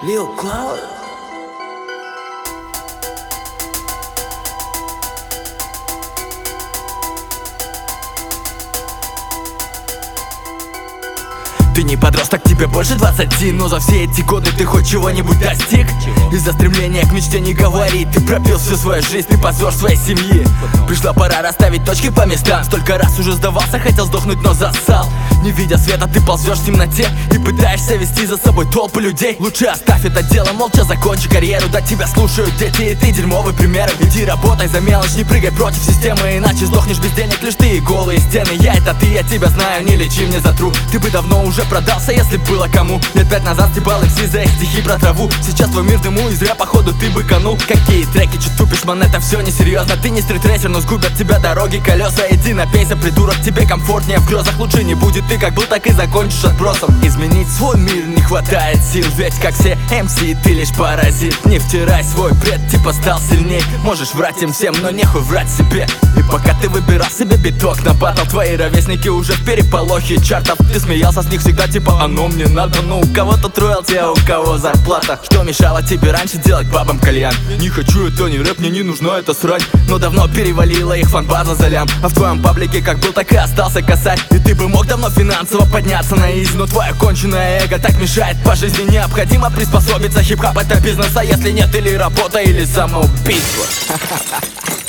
Lil Cloud. Ты не подросток, тебе больше 20, но за все эти годы ты хоть чего-нибудь достиг? Из-за стремления к мечте не говори, ты пропил всю свою жизнь, ты позор своей семьи. Пришла пора расставить точки по местам. Столько раз уже сдавался, хотел сдохнуть, но засал. Не видя света, ты ползешь в темноте и пытаешься вести за собой толпы людей. Лучше оставь это дело, молча закончи карьеру. Да тебя слушают дети, и ты дерьмовый пример. Иди работай за мелочь, не прыгай против системы, иначе сдохнешь без денег, лишь ты и голые стены. Я это ты, я тебя знаю, не лечи мне за тру. Ты бы давно уже продался, если было кому. Лет 5 назад стебал MC за их стихи про траву. Сейчас твой мир дыму, из рэпа походу ты быканул. Какие треки, чуть тупишь, ман, это все несерьезно. Ты не стритрейсер, но сгубят тебя дороги, колеса. Иди напейся, придурок, тебе комфортнее в грезах. Лучше не будет, ты как был, так и закончишь отбросом. Изменить свой мир не хватает сил, ведь как все MC ты лишь паразит. Не втирай свой бред, типа стал сильней. Можешь врать им всем, но нехуй врать себе. И пока ты выбирал себе биток на батл, твои ровесники уже в переполохе чартов. Ты смеялся с них всегда, типа оно мне надо. Но у кого-то роялти, а у кого зарплата. Что мешало тебе раньше делать бабам кальян? Не хочу, это не рэп, мне не нужна эта срань. Но давно перевалила их фан-база за лям. А в твоем паблике как был, так и остался косарь. И ты бы мог давно финансово подняться на изи, но твое конченное эго так мешает по жизни. Необходимо приспособиться, хип-хоп это бизнес. А если нет, или работа, или самоубийство.